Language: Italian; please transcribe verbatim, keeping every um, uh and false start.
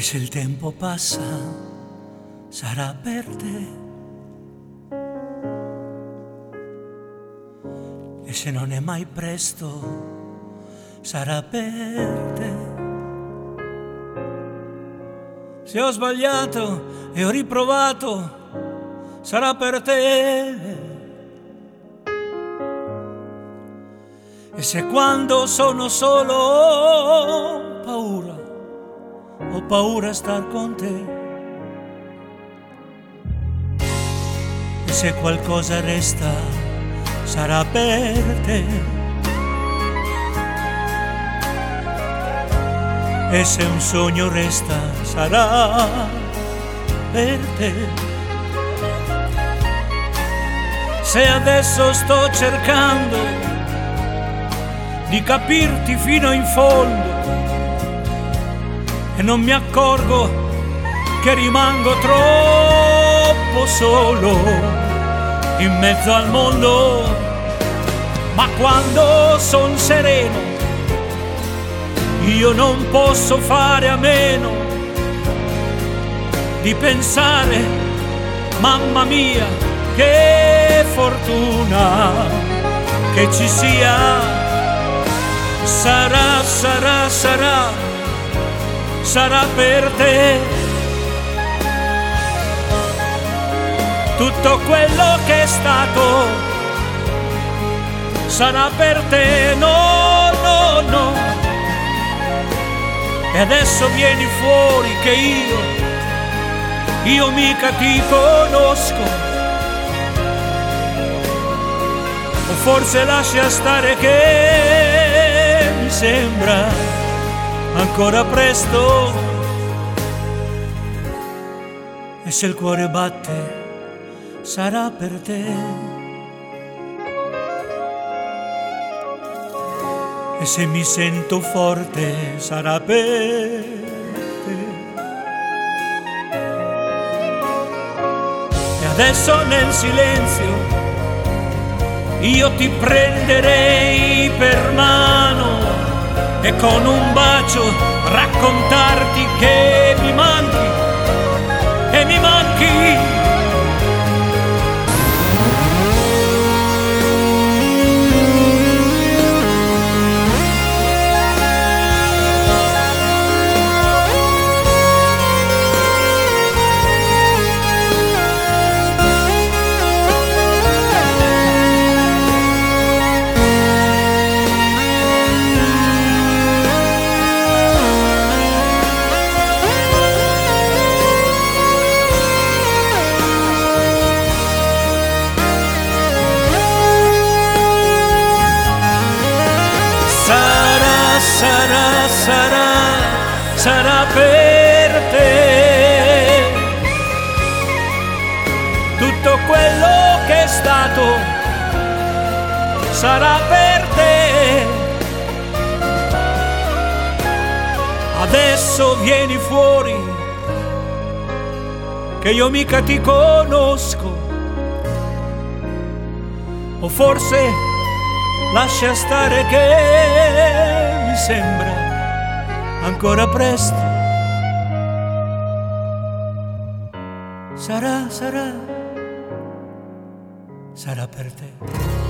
se il tempo passa sarà per te, e se non è mai presto sarà per te. Se ho sbagliato e ho riprovato sarà per te, e se quando sono solo ho paura, ho paura a star con te, e se qualcosa resta sarà per te, e se un sogno resta sarà per te. Se adesso sto cercando di capirti fino in fondo e non mi accorgo che rimango troppo solo in mezzo al mondo, ma quando son sereno io non posso fare a meno di pensare, mamma mia, che fortuna che ci sia. Sarà, sarà, sarà, sarà per te tutto quello che è stato, sarà per te, no, no, no. E adesso vieni fuori che io, io mica ti conosco, o forse lascia stare che mi sembra ancora presto, e se il cuore batte sarà per te, e se mi sento forte sarà per te. E adesso nel silenzio io ti prenderei per mano e con un bacio raccontarti che mi manchi e mi manchi. Sarà, sarà, sarà per te tutto quello che è stato, sarà per te. Adesso vieni fuori che io mica ti conosco, o forse lascia stare che mi sembra ancora presto. Sarà, sarà, sarà per te.